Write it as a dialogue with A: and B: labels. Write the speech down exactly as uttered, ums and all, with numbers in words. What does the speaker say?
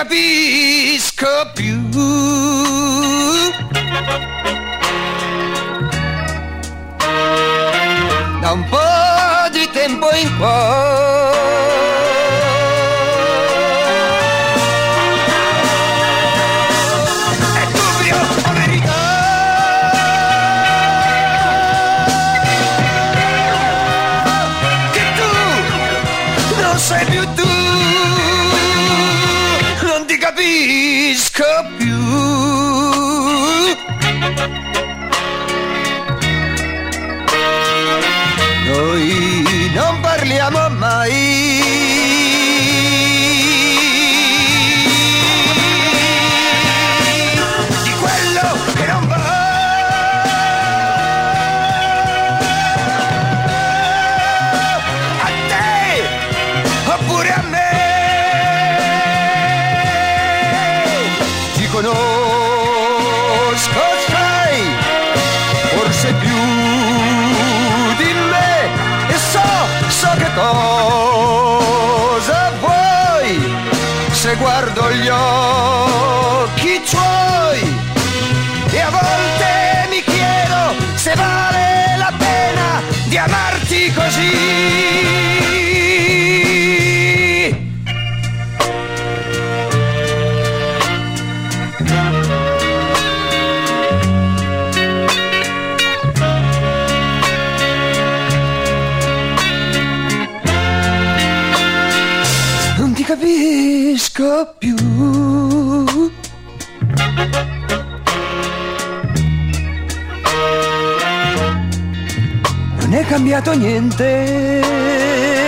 A: capisco più. Da un po' di tempo in qua è dubbio o verità che tu non sei più tu, non ti capisco più. Noi non parliamo mai di quello che non va. A te oppure a me. Ti conosco, sai, forse più di me, e so, so che cosa vuoi, se guardo gli occhi tuoi, e a volte mi chiedo se vale la pena di amarti così. Non ti capisco più. Non è cambiato niente.